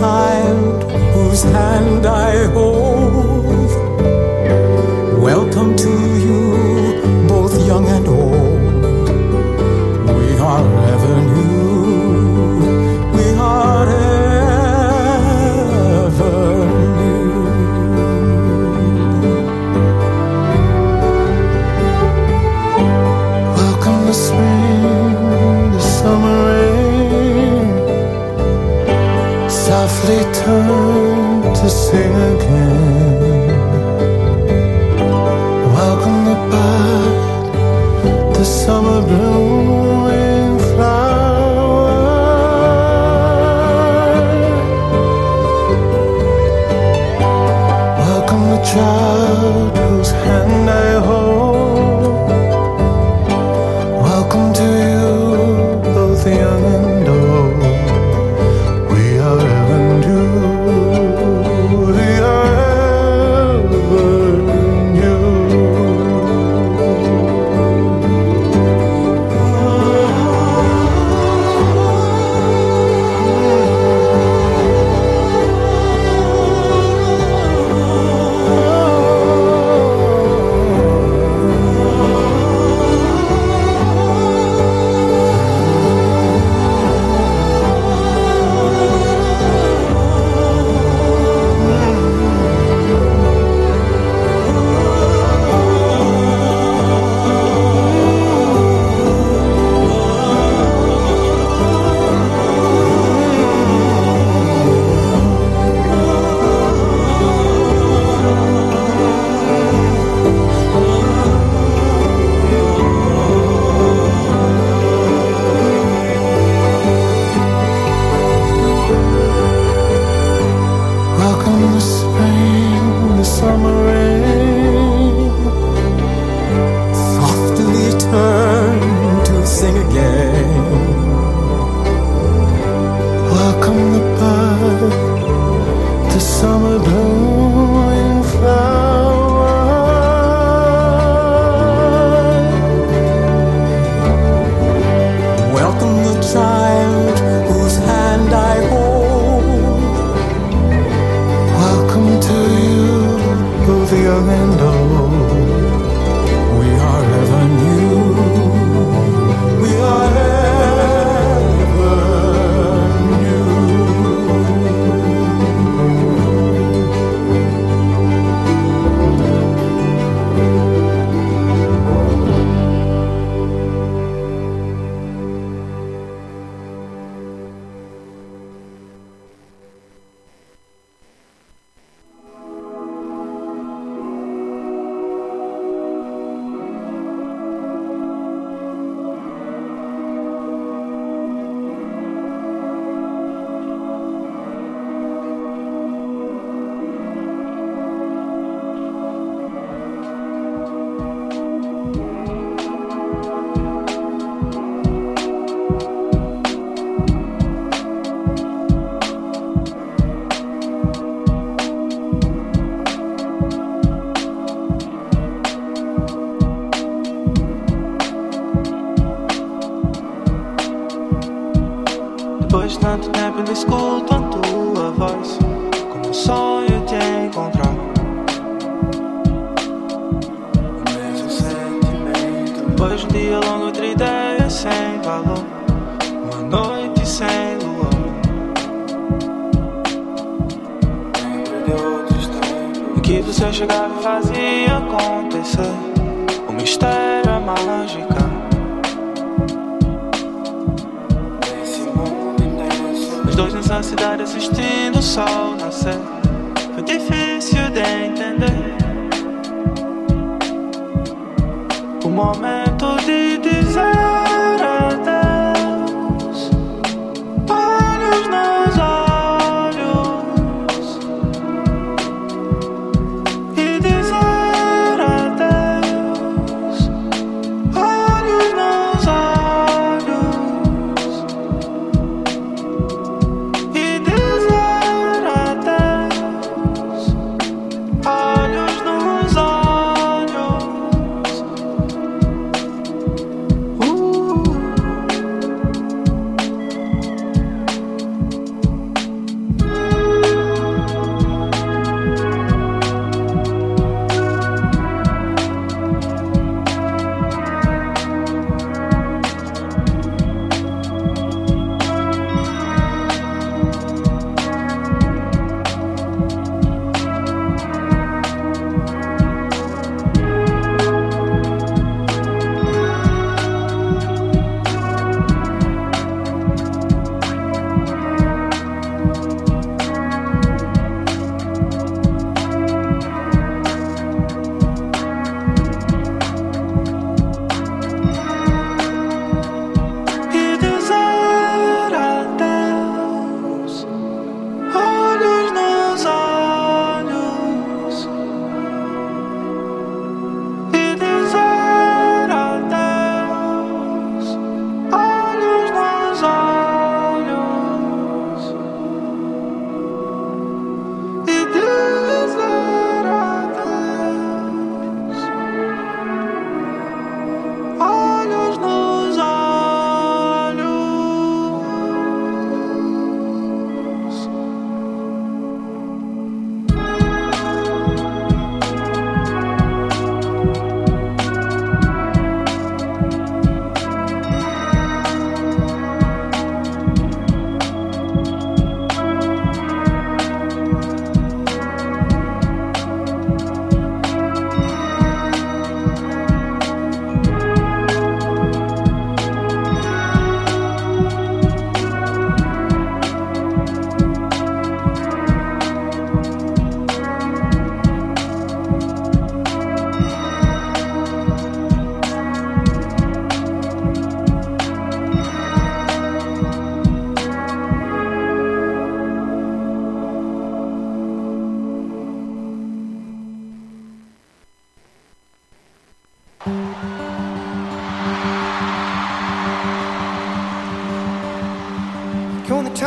child whose hand I hold. Welcome to you, both young and old. We are ever new. We are ever new. Welcome the spring, the summer rain. Softly turn to sing again. Welcome the bud, the summer blooming flower. Welcome the child whose hand I hold. Welcome to you, both young and old. We are ever new. We are ever new. Welcome the spring, the summer rain. Softly turn to sing again. Welcome the bud, the summer blooming flower. Welcome the child whose hand I hold. Welcome to you, both young and old. We are ever new. We are ever new. Depois de tanto tempo ainda escuto a tua voz, como um sonho te encontrar. O mesmo sentimento. Depois de um dia longo de ideias sem valor, uma noite sem luar. Lembro de outros tempos em que você chegava e fazia acontecer um mistério, a mágica. Os dois nessa cidade assistindo o sol nascer. Foi difícil de entender o momento de dizer adeus. Olhos nos olhos e dizer adeus. Olhos nos olhos e dizer adeus. Olhos nos olhos.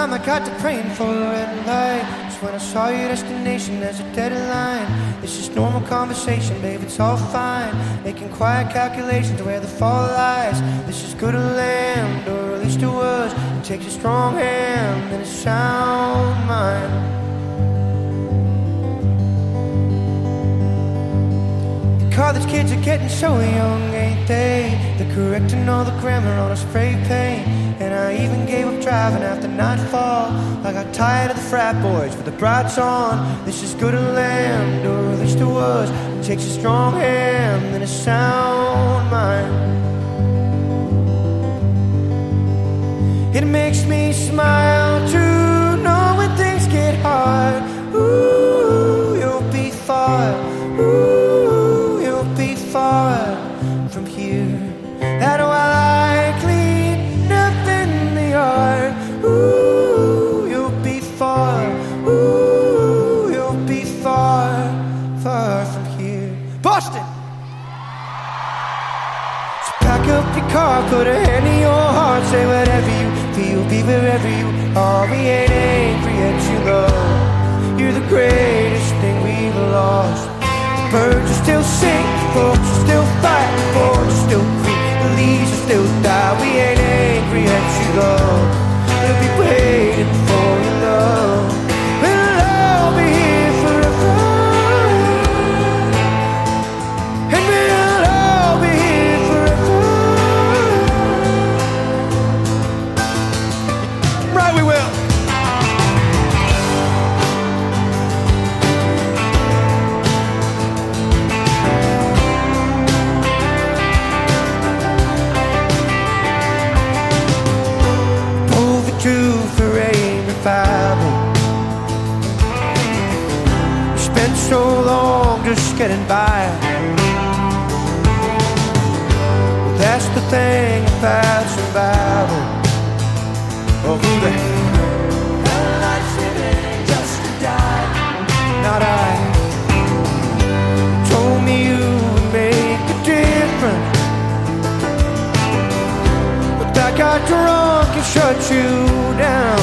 time I got to praying for a red light. Just when I saw your destination, there's a deadline. It's just normal conversation, babe, it's all fine. Making quiet calculations where the fall lies. This is good to land, or at least it was. It takes a strong hand and a sound mind. College kids are getting so young, ain't they? They're correcting all the grammar on a spray paint. And I even gave up driving after nightfall. I got tired of the frat boys with the brights on. This is good to land, or at least it was. It takes a strong hand and a sound mind. It makes me smile to know when things get hard. Ooh, you'll be far. Ooh, you'll be far from here. That while I clean up in the yard. Ooh, you'll be far. Ooh, you'll be far, far from here. Boston! So pack up your car, put a hand in your heart. Say whatever you feel, be wherever you are. We ain't angry at you, love. You're the greatest thing we've lost. Birds are still sing, folks are still fight, boards are still creep, the leaves are still die. We ain't angry at you, love. We'll be waiting for your love. We'll all be here forever, and we'll all be here forever. Right, we will. For a revival. We spent so long just getting by. Well, that's the thing about survival. Oh, who the hell likes living just to die? Not I. Told me you would make a difference, but I got drunk and shut you down.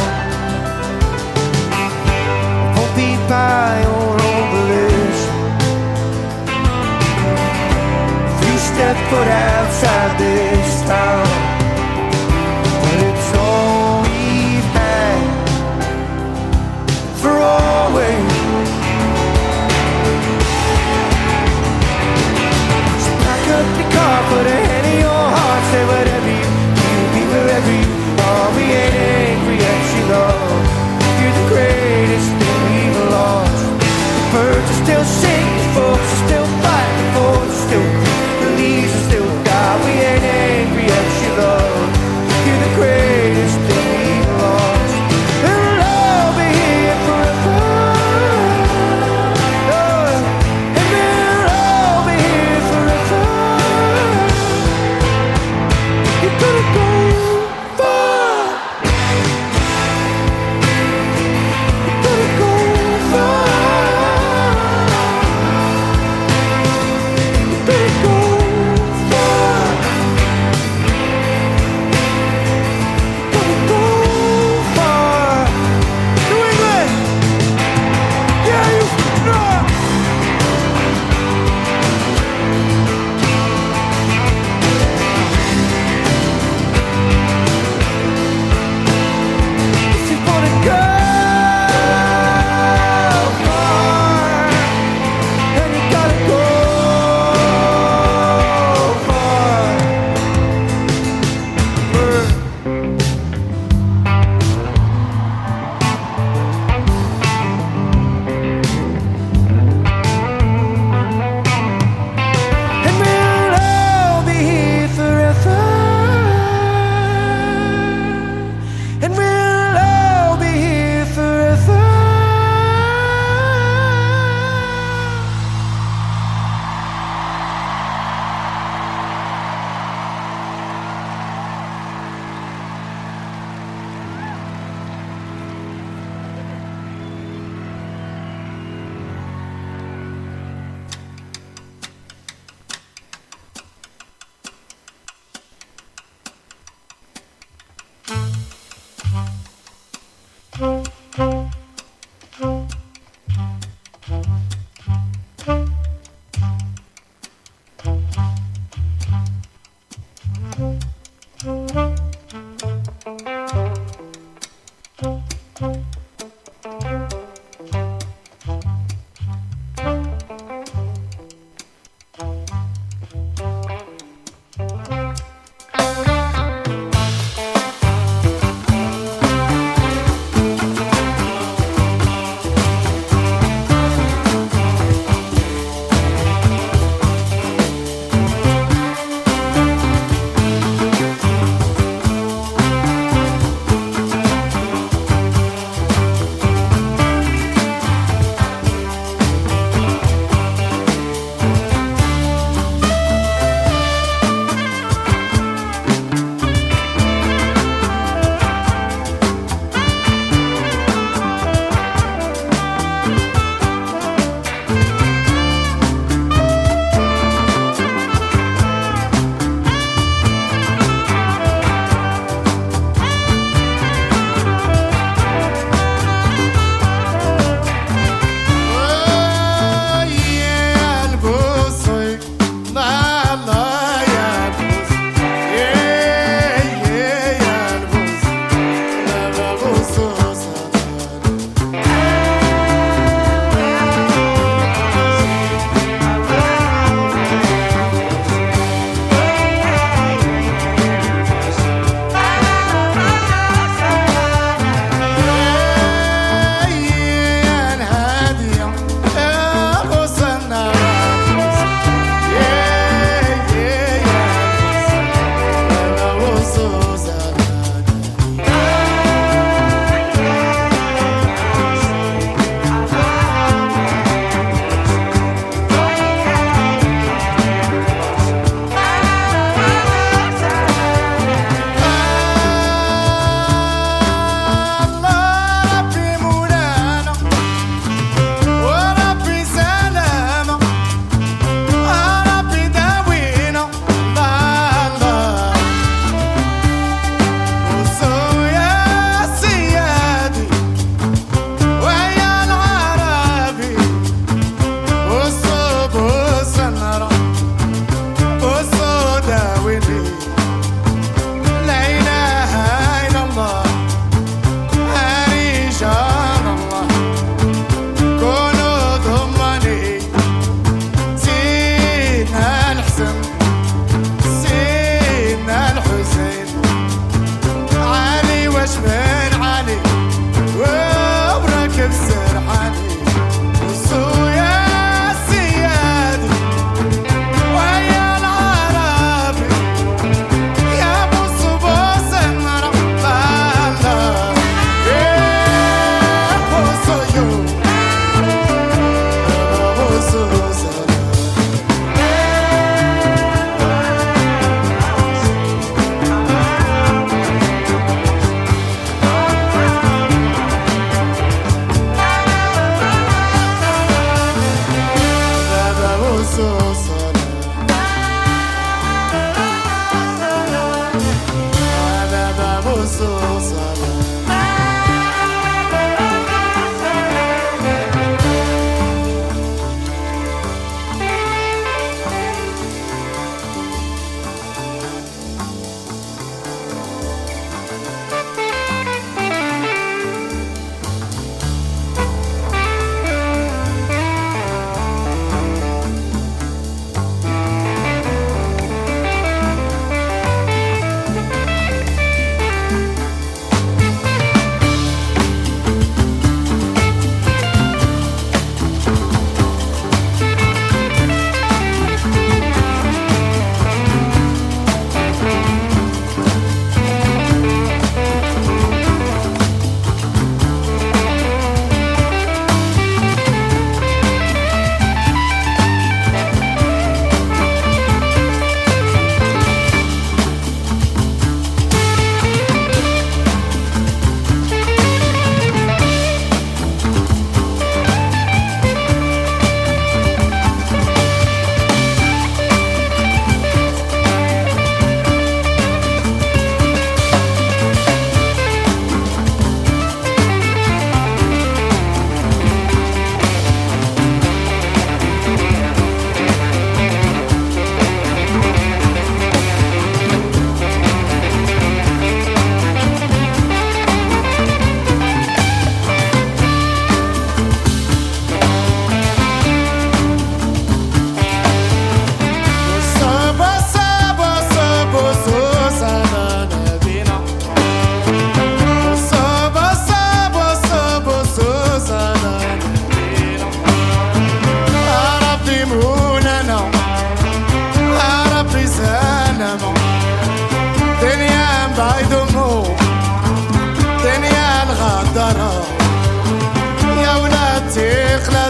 Won't be by your own volition. If you step foot outside this town, well, it's all we've had for always. So pack up your car, put a hand in your heart, say whatever you feel, be wherever you are. We ain't angry at you, love. You're the greatest thing we've lost. The birds are still singing, folks are still fighting, the boards are still creep, the leaves are still die. We ain't angry.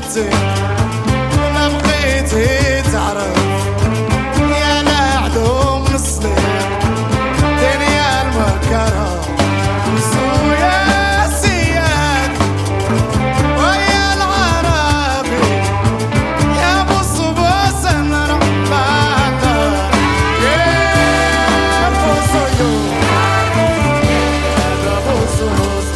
حياتي ما بقيتي تعرف يا نعدوم الصديق دنيا المكرة ويا السياد ويا العربي يا ابو الصباس نرباك يا ابو الصيود يا ابو الصباس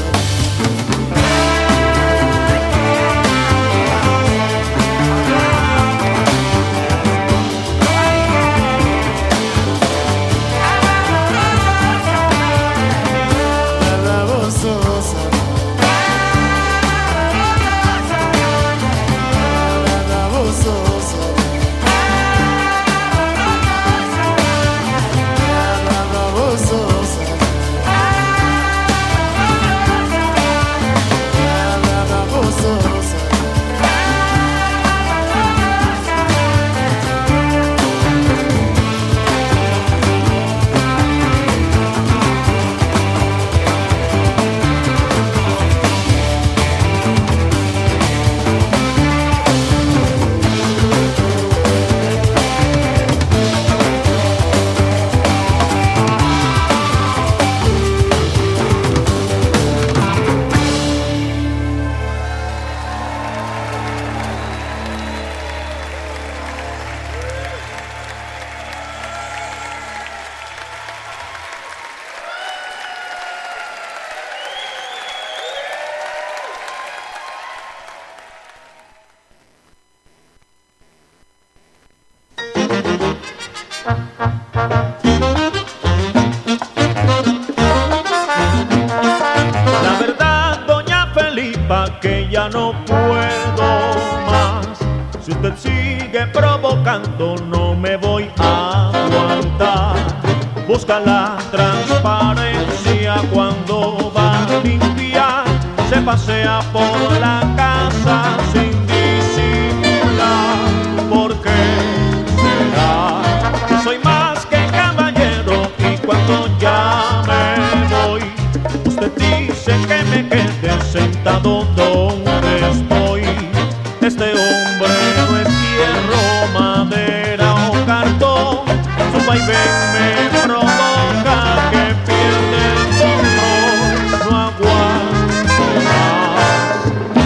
La verdad, doña Felipa, que ya no puedo más. Si usted sigue provocando, no me voy a aguantar. Busca la transparencia cuando va a limpiar. Se pasea por la casa sin disimular. ¿Por qué será? Soy más que caballero y cuando ya me voy, usted dice que me quede sentado donde estoy. Este hombre no es hierro, madera o cartón. Su vaivén me provoca que pierde el control. No aguanto más.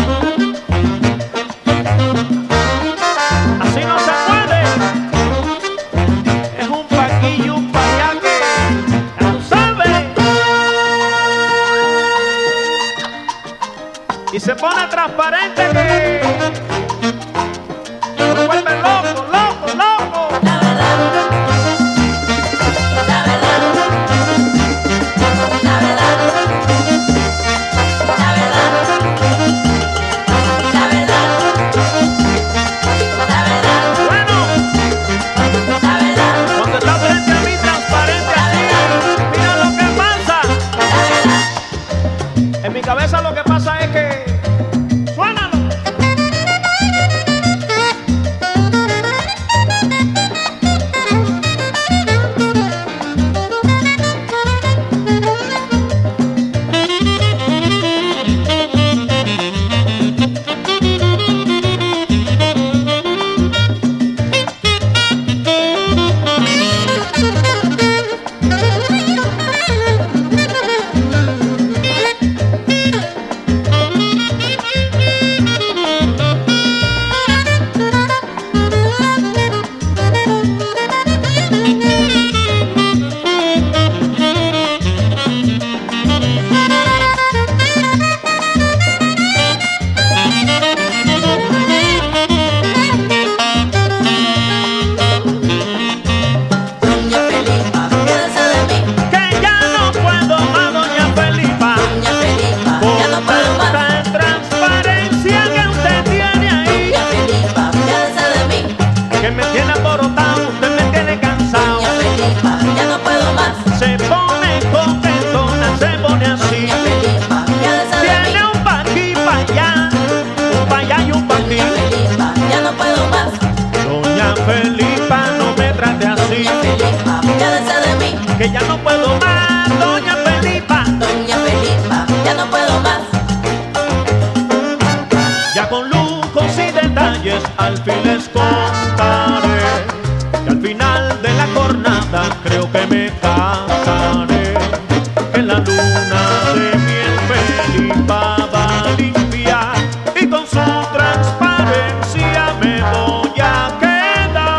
Así no se puede. Es un paquillo, un payaque. Ya lo sabe. Y se pone transparente que lo vuelve loco, loco, loco. La verdad, la verdad, la verdad, la verdad, la verdad, la verdad, Bueno, la verdad, cuando está frente a mí transparente así, mira lo que pasa. En mi cabeza lo que pasa es que suénalo. doña Felipa, piensa de mí, Que ya no puedo más, doña Felipa, doña Felipa, ya no con puedo más, tanta transparencia que usted tiene ahí, doña Felipa, piensa de mí, que me tiene aborotado, usted me tiene cansado. doña Felipa, ya no puedo más, Se pone coquetona, se pone así. doña Felipa, piensa de mí, Tiene un pa' aquí, pa' allá y un pa' aquí. doña Felipa, ya no puedo más, Doña Felipa, no me trate así, doña Felipa, piensa de mí, que ya no puedo más, doña Felipa. doña Felipa, ya no puedo más. Ya con lujos y de detalles al fin les contaré, y al final de la jornada creo que me casaré, que la luna de miel feliz va a limpiar y con su transparencia me voy a quedar.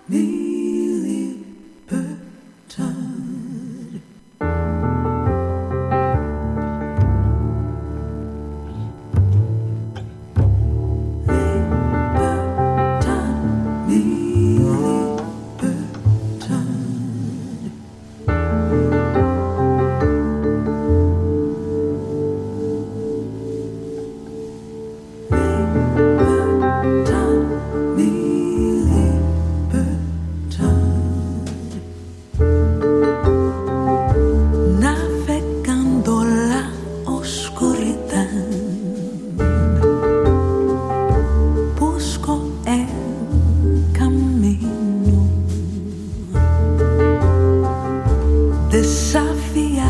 Desafía